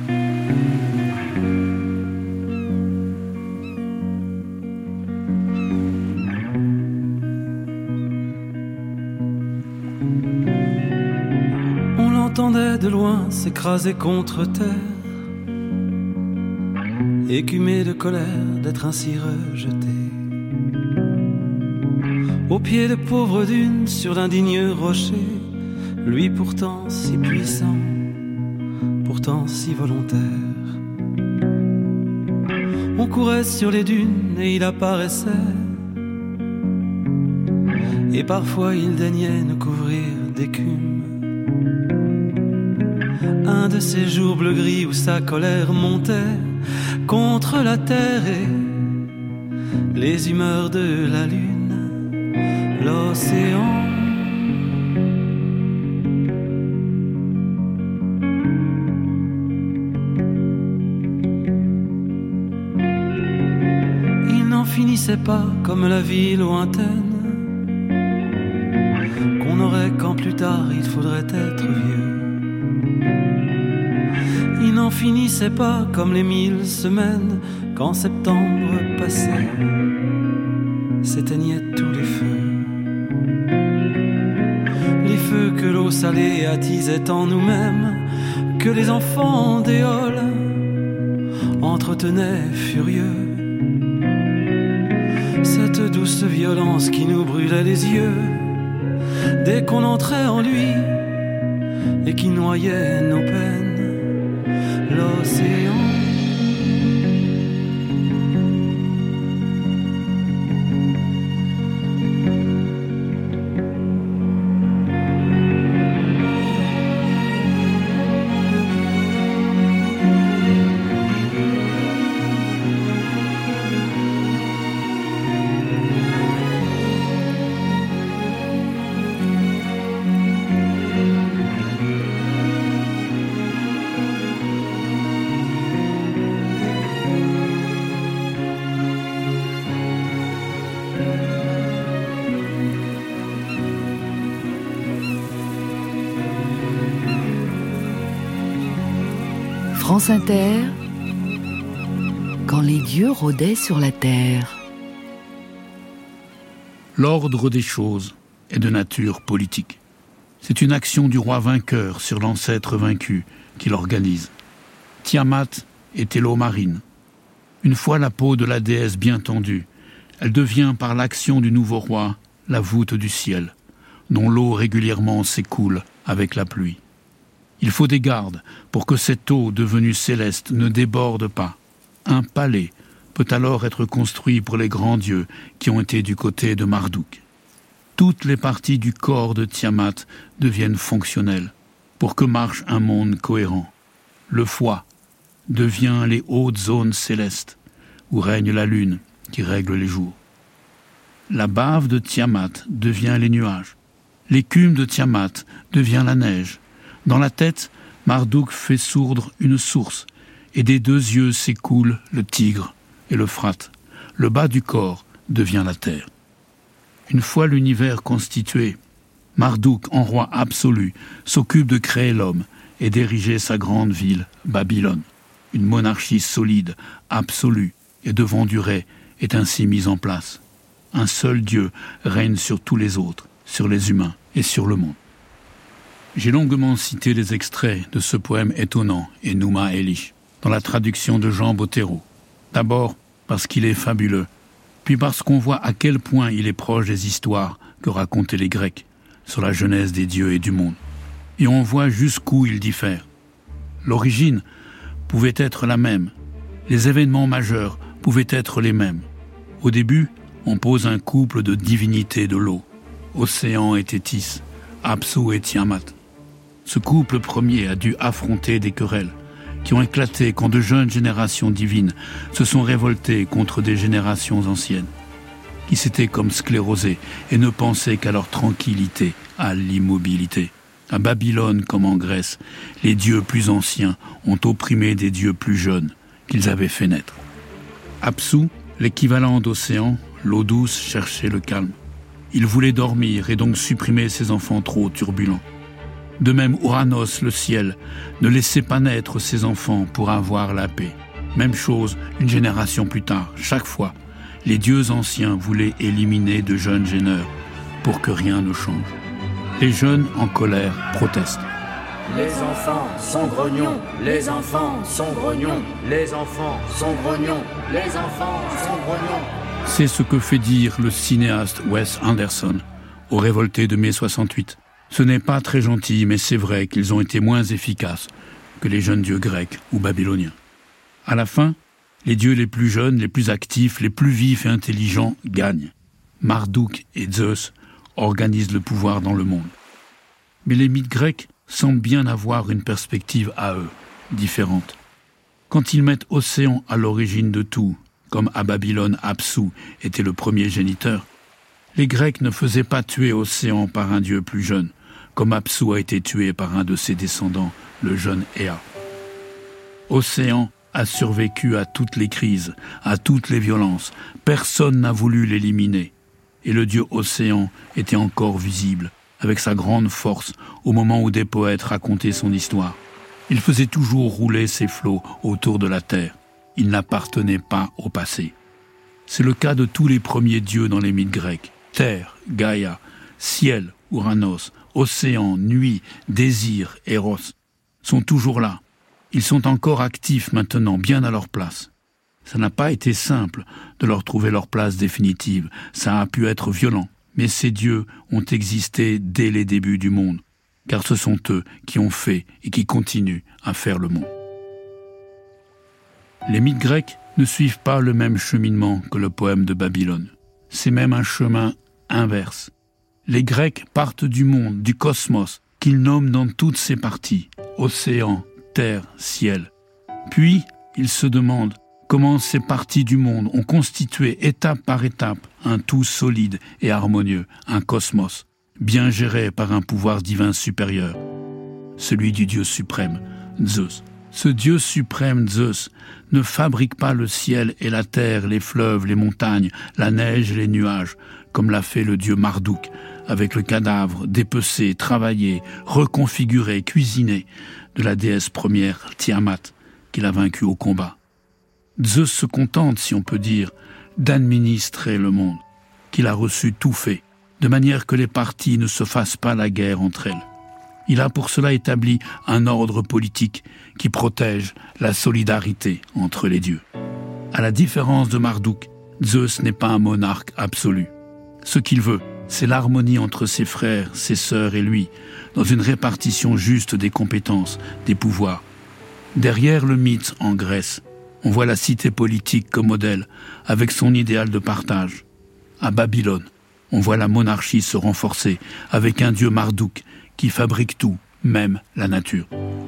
Entendait de loin s'écraser contre terre, écumé de colère d'être ainsi rejeté. Au pied de pauvres dunes, sur d'indignes rochers, lui pourtant si puissant, pourtant si volontaire. On courait sur les dunes et il apparaissait, et parfois il daignait nous couvrir d'écume. Un de ces jours bleu-gris où sa colère montait contre la terre et les humeurs de la lune, l'océan. Il n'en finissait pas comme la vie lointaine qu'on aurait quand plus tard il faudrait être vieux. Il n'en finissait pas comme les mille semaines quand septembre passait, s'éteignaient tous les feux. Les feux que l'eau salée attisait en nous-mêmes, que les enfants d'éole entretenaient furieux. Cette douce violence qui nous brûlait les yeux dès qu'on entrait en lui et qui noyait nos peines, l'océan. France Inter, quand les dieux rôdaient sur la terre. L'ordre des choses est de nature politique. C'est une action du roi vainqueur sur l'ancêtre vaincu qui l'organise. Tiamat était l'eau marine. Une fois la peau de la déesse bien tendue, elle devient par l'action du nouveau roi la voûte du ciel, dont l'eau régulièrement s'écoule avec la pluie. Il faut des gardes pour que cette eau devenue céleste ne déborde pas. Un palais peut alors être construit pour les grands dieux qui ont été du côté de Marduk. Toutes les parties du corps de Tiamat deviennent fonctionnelles pour que marche un monde cohérent. Le foie devient les hautes zones célestes où règne la lune qui règle les jours. La bave de Tiamat devient les nuages. L'écume de Tiamat devient la neige. Dans la tête, Marduk fait sourdre une source, et des deux yeux s'écoulent le Tigre et l'Euphrate. Le bas du corps devient la terre. Une fois l'univers constitué, Marduk, en roi absolu, s'occupe de créer l'homme et d'ériger sa grande ville, Babylone. Une monarchie solide, absolue et devant durer est ainsi mise en place. Un seul Dieu règne sur tous les autres, sur les humains et sur le monde. J'ai longuement cité les extraits de ce poème étonnant, Enuma Elish, dans la traduction de Jean Bottero. D'abord parce qu'il est fabuleux, puis parce qu'on voit à quel point il est proche des histoires que racontaient les Grecs sur la genèse des dieux et du monde. Et on voit jusqu'où ils diffèrent. L'origine pouvait être la même, les événements majeurs pouvaient être les mêmes. Au début, on pose un couple de divinités de l'eau, Océan et Thétis, Apsu et Tiamat. Ce couple premier a dû affronter des querelles qui ont éclaté quand de jeunes générations divines se sont révoltées contre des générations anciennes, qui s'étaient comme sclérosées et ne pensaient qu'à leur tranquillité, à l'immobilité. À Babylone comme en Grèce, les dieux plus anciens ont opprimé des dieux plus jeunes qu'ils avaient fait naître. Apsu, l'équivalent d'Océan, l'eau douce, cherchait le calme. Il voulait dormir et donc supprimer ses enfants trop turbulents. De même, Ouranos, le ciel, ne laissait pas naître ses enfants pour avoir la paix. Même chose, une génération plus tard, chaque fois, les dieux anciens voulaient éliminer de jeunes gêneurs pour que rien ne change. Les jeunes, en colère, protestent. Les enfants sont grognons, les enfants sont grognons, les enfants sont grognons, les enfants sont grognons. C'est ce que fait dire le cinéaste Wes Anderson aux révoltés de mai soixante-huit. Ce n'est pas très gentil, mais c'est vrai qu'ils ont été moins efficaces que les jeunes dieux grecs ou babyloniens. À la fin, les dieux les plus jeunes, les plus actifs, les plus vifs et intelligents gagnent. Marduk et Zeus organisent le pouvoir dans le monde. Mais les mythes grecs semblent bien avoir une perspective à eux, différente. Quand ils mettent Océan à l'origine de tout, comme à Babylone Apsu était le premier géniteur, les Grecs ne faisaient pas tuer Océan par un dieu plus jeune, comme Apsu a été tué par un de ses descendants, le jeune Ea. Océan a survécu à toutes les crises, à toutes les violences. Personne n'a voulu l'éliminer. Et le dieu Océan était encore visible, avec sa grande force, au moment où des poètes racontaient son histoire. Il faisait toujours rouler ses flots autour de la terre. Il n'appartenait pas au passé. C'est le cas de tous les premiers dieux dans les mythes grecs. Terre, Gaïa, ciel, Uranos, océan, nuit, désir, Eros, sont toujours là. Ils sont encore actifs maintenant, bien à leur place. Ça n'a pas été simple de leur trouver leur place définitive. Ça a pu être violent. Mais ces dieux ont existé dès les débuts du monde, car ce sont eux qui ont fait et qui continuent à faire le monde. Les mythes grecs ne suivent pas le même cheminement que le poème de Babylone. C'est même un chemin inverse. Les Grecs partent du monde, du cosmos, qu'ils nomment dans toutes ses parties, océan, terre, ciel. Puis, ils se demandent comment ces parties du monde ont constitué étape par étape un tout solide et harmonieux, un cosmos, bien géré par un pouvoir divin supérieur, celui du Dieu suprême, Zeus. Ce Dieu suprême, Zeus, ne fabrique pas le ciel et la terre, les fleuves, les montagnes, la neige et les nuages, comme l'a fait le Dieu Marduk, avec le cadavre dépecé, travaillé, reconfiguré, cuisiné de la déesse première, Tiamat, qu'il a vaincu au combat. Zeus se contente, si on peut dire, d'administrer le monde, qu'il a reçu tout fait, de manière que les parties ne se fassent pas la guerre entre elles. Il a pour cela établi un ordre politique qui protège la solidarité entre les dieux. À la différence de Marduk, Zeus n'est pas un monarque absolu. Ce qu'il veut, c'est l'harmonie entre ses frères, ses sœurs et lui, dans une répartition juste des compétences, des pouvoirs. Derrière le mythe en Grèce, on voit la cité politique comme modèle, avec son idéal de partage. À Babylone, on voit la monarchie se renforcer, avec un dieu Marduk qui fabrique tout, même la nature.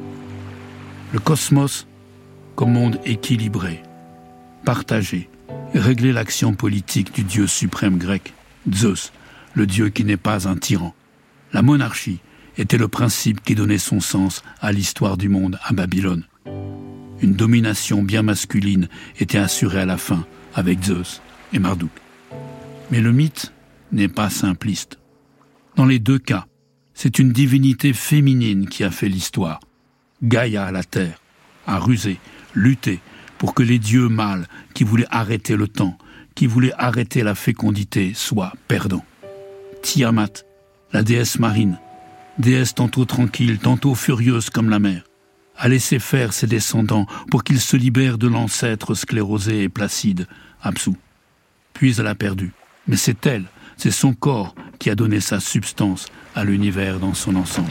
Le cosmos comme monde équilibré, partagé, régler l'action politique du dieu suprême grec, Zeus, le dieu qui n'est pas un tyran. La monarchie était le principe qui donnait son sens à l'histoire du monde à Babylone. Une domination bien masculine était assurée à la fin avec Zeus et Marduk. Mais le mythe n'est pas simpliste. Dans les deux cas, c'est une divinité féminine qui a fait l'histoire. Gaïa, la terre, a rusé, lutté pour que les dieux mâles qui voulaient arrêter le temps, qui voulaient arrêter la fécondité, soient perdants. Tiamat, la déesse marine, déesse tantôt tranquille, tantôt furieuse comme la mer, a laissé faire ses descendants pour qu'ils se libèrent de l'ancêtre sclérosé et placide, Apsu. Puis elle a perdu. Mais c'est elle, c'est son corps qui a donné sa substance à l'univers dans son ensemble.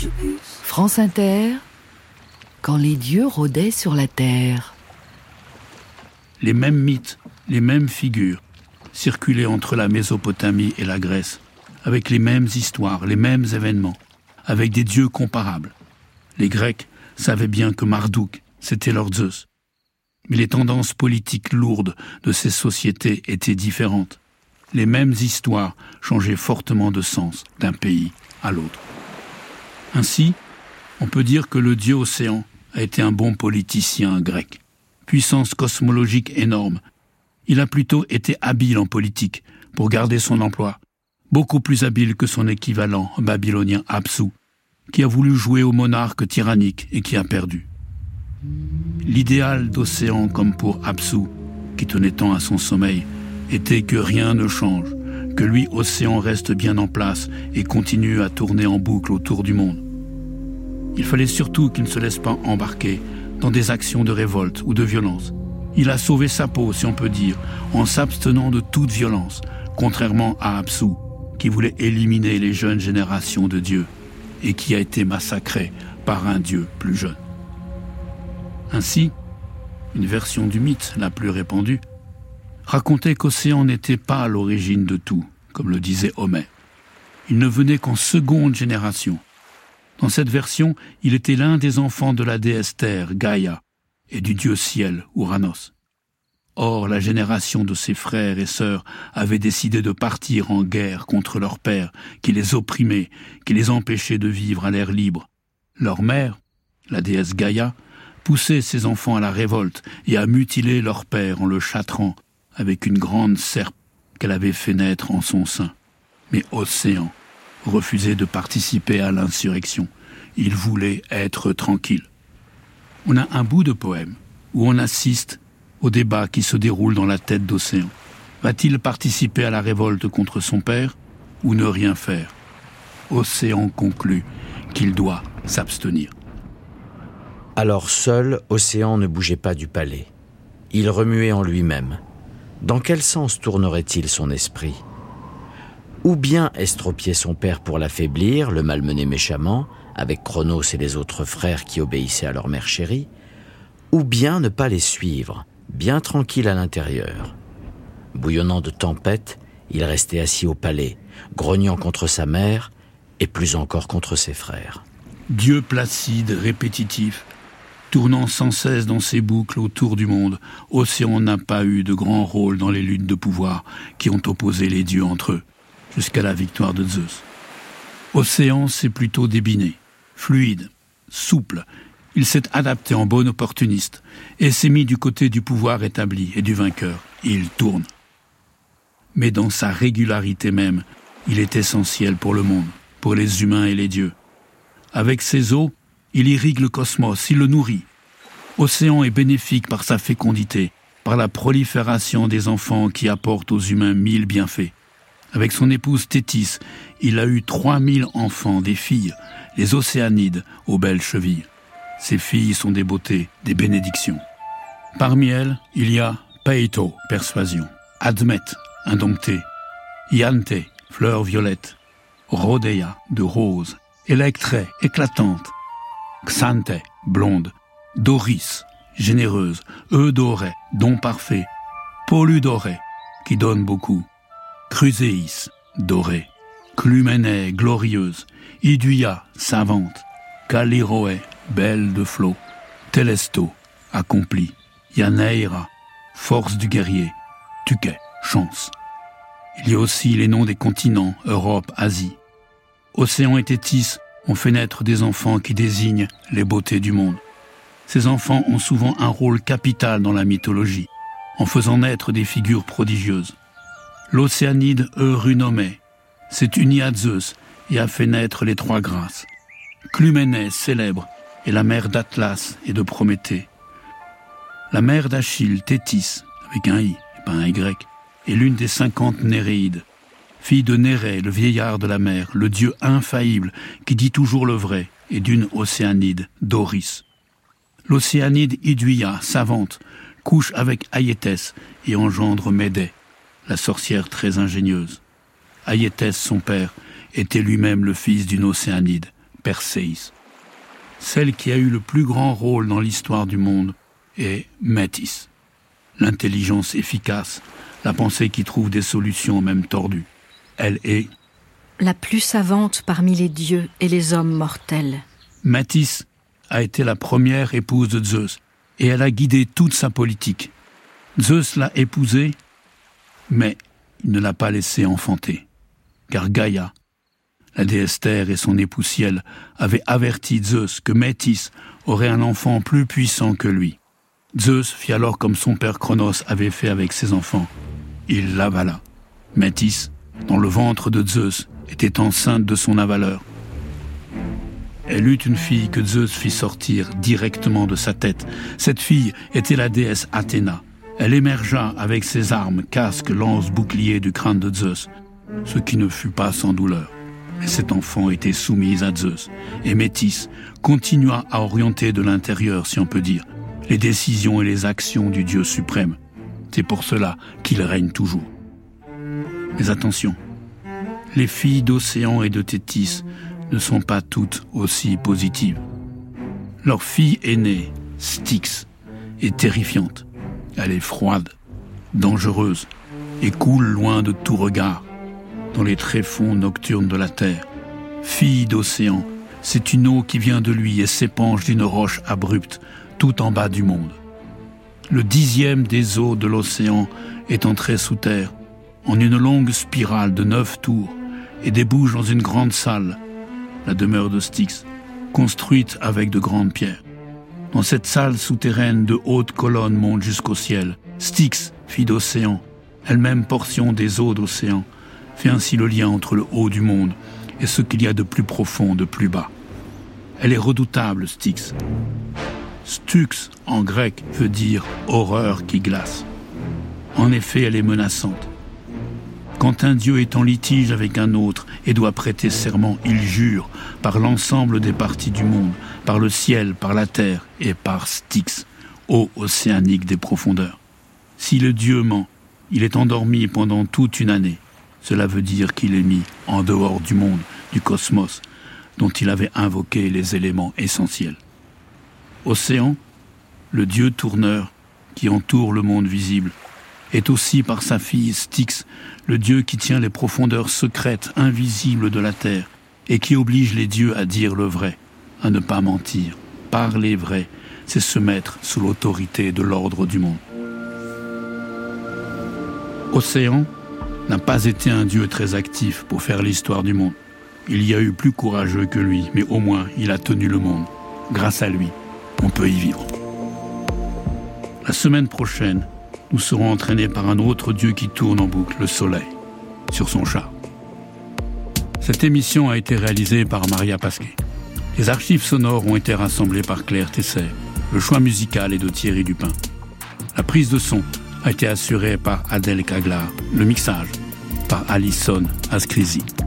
France Inter, quand les dieux rôdaient sur la terre. Les mêmes mythes, les mêmes figures circulaient entre la Mésopotamie et la Grèce, avec les mêmes histoires, les mêmes événements, avec des dieux comparables. Les Grecs savaient bien que Marduk, c'était leur Zeus. Mais les tendances politiques lourdes de ces sociétés étaient différentes. Les mêmes histoires changeaient fortement de sens d'un pays à l'autre. Ainsi, on peut dire que le dieu océan a été un bon politicien grec. Puissance cosmologique énorme, il a plutôt été habile en politique pour garder son emploi, beaucoup plus habile que son équivalent babylonien Apsu, qui a voulu jouer au monarque tyrannique et qui a perdu. L'idéal d'Océan, comme pour Apsu, qui tenait tant à son sommeil, était que rien ne change, que lui, Océan, reste bien en place et continue à tourner en boucle autour du monde. Il fallait surtout qu'il ne se laisse pas embarquer dans des actions de révolte ou de violence. Il a sauvé sa peau, si on peut dire, en s'abstenant de toute violence, contrairement à Apsu, qui voulait éliminer les jeunes générations de dieux et qui a été massacré par un dieu plus jeune. Ainsi, une version du mythe la plus répandue racontait qu'Océan n'était pas à l'origine de tout, comme le disait Homère. Il ne venait qu'en seconde génération. Dans cette version, il était l'un des enfants de la déesse Terre, Gaïa, et du dieu ciel, Ouranos. Or, la génération de ses frères et sœurs avait décidé de partir en guerre contre leur père, qui les opprimait, qui les empêchait de vivre à l'air libre. Leur mère, la déesse Gaïa, poussait ses enfants à la révolte et à mutiler leur père en le châtrant avec une grande serpe qu'elle avait fait naître en son sein. Mais Océan refusait de participer à l'insurrection. Il voulait être tranquille. On a un bout de poème où on assiste au débat qui se déroule dans la tête d'Océan. Va-t-il participer à la révolte contre son père ou ne rien faire? Océan conclut qu'il doit s'abstenir. Alors seul, Océan ne bougeait pas du palais. Il remuait en lui-même. Dans quel sens tournerait-il son esprit? Ou bien estropier son père pour l'affaiblir, le malmener méchamment, avec Cronos et les autres frères qui obéissaient à leur mère chérie, ou bien ne pas les suivre, bien tranquille à l'intérieur. Bouillonnant de tempête, il restait assis au palais, grognant contre sa mère et plus encore contre ses frères. Dieu placide, répétitif, tournant sans cesse dans ses boucles autour du monde, Océan n'a pas eu de grand rôle dans les luttes de pouvoir qui ont opposé les dieux entre eux, jusqu'à la victoire de Zeus. Océan s'est plutôt débiné, fluide, souple. Il s'est adapté en bon opportuniste et s'est mis du côté du pouvoir établi et du vainqueur. Il tourne. Mais dans sa régularité même, il est essentiel pour le monde, pour les humains et les dieux. Avec ses eaux, il irrigue le cosmos, il le nourrit. Océan est bénéfique par sa fécondité, par la prolifération des enfants qui apportent aux humains mille bienfaits. Avec son épouse Thétis, il a eu trois mille enfants, des filles, les Océanides aux belles chevilles. Ces filles sont des beautés, des bénédictions. Parmi elles, il y a Peito, persuasion, Admet, indompté, Iante, fleur violette, Rhodeia, de rose, Électrée, éclatante, Xanthe, blonde, Doris, généreuse, Eudoré, don parfait, Poludoré, qui donne beaucoup, Cruséis, dorée, Cluménée, glorieuse, Iduia, savante, Caliroé, belle de flot, Télesto, accompli, Yaneira, force du guerrier, Tuké, chance. Il y a aussi les noms des continents, Europe, Asie. Océan et Thétis ont fait naître des enfants qui désignent les beautés du monde. Ces enfants ont souvent un rôle capital dans la mythologie, en faisant naître des figures prodigieuses. L'Océanide Eurynomée s'est unie à Zeus et a fait naître les trois grâces. Cluménée, célèbre, est la mère d'Atlas et de Prométhée. La mère d'Achille, Thétis, avec un I et pas un Y, est l'une des cinquante Néréides, fille de Nérée, le vieillard de la mer, le dieu infaillible qui dit toujours le vrai, et d'une Océanide, Doris. L'Océanide Iduia, savante, couche avec Aïétès et engendre Médée, la sorcière très ingénieuse. Aïétès, son père, était lui-même le fils d'une Océanide, Perséis. Celle qui a eu le plus grand rôle dans l'histoire du monde est Métis. L'intelligence efficace, la pensée qui trouve des solutions même tordues. Elle est la plus savante parmi les dieux et les hommes mortels. Métis a été la première épouse de Zeus et elle a guidé toute sa politique. Zeus l'a épousée, mais il ne l'a pas laissée enfanter. Car Gaïa, la déesse Terre et son époux Ciel avaient averti Zeus que Métis aurait un enfant plus puissant que lui. Zeus fit alors comme son père Cronos avait fait avec ses enfants. Il l'avala. Métis, dans le ventre de Zeus, était enceinte de son avaleur. Elle eut une fille que Zeus fit sortir directement de sa tête. Cette fille était la déesse Athéna. Elle émergea avec ses armes, casque, lance, bouclier du crâne de Zeus, ce qui ne fut pas sans douleur. Mais cet enfant était soumise à Zeus, et Métis continua à orienter de l'intérieur, si on peut dire, les décisions et les actions du Dieu suprême. C'est pour cela qu'il règne toujours. Mais attention, les filles d'Océan et de Thétis ne sont pas toutes aussi positives. Leur fille aînée, Styx, est terrifiante. Elle est froide, dangereuse et coule loin de tout regard, dans les tréfonds nocturnes de la terre. Fille d'Océan, c'est une eau qui vient de lui et s'épanche d'une roche abrupte, tout en bas du monde. Le dixième des eaux de l'océan est entré sous terre, en une longue spirale de neuf tours, et débouche dans une grande salle, la demeure de Styx, construite avec de grandes pierres. Dans cette salle souterraine, de hautes colonnes montent jusqu'au ciel. Styx, fille d'Océan, elle-même portion des eaux d'Océan, fait ainsi le lien entre le haut du monde et ce qu'il y a de plus profond, de plus bas. Elle est redoutable, Styx. Styx, en grec, veut dire « horreur qui glace ». En effet, elle est menaçante. Quand un dieu est en litige avec un autre et doit prêter serment, il jure par l'ensemble des parties du monde, par le ciel, par la terre et par Styx, eau océanique des profondeurs. Si le dieu ment, il est endormi pendant toute une année. Cela veut dire qu'il est mis en dehors du monde, du cosmos, dont il avait invoqué les éléments essentiels. Océan, le dieu tourneur qui entoure le monde visible, est aussi par sa fille Styx, le dieu qui tient les profondeurs secrètes, invisibles de la terre, et qui oblige les dieux à dire le vrai, à ne pas mentir. Parler vrai, c'est se mettre sous l'autorité de l'ordre du monde. Océan n'a pas été un dieu très actif pour faire l'histoire du monde. Il y a eu plus courageux que lui, mais au moins il a tenu le monde. Grâce à lui, on peut y vivre. La semaine prochaine, nous serons entraînés par un autre dieu qui tourne en boucle, le soleil, sur son char. Cette émission a été réalisée par Maria Pasquet. Les archives sonores ont été rassemblées par Claire Tesser. Le choix musical est de Thierry Dupin. La prise de son a été assurée par Adèle Caglar. Le mixage par Alison Ascrisi.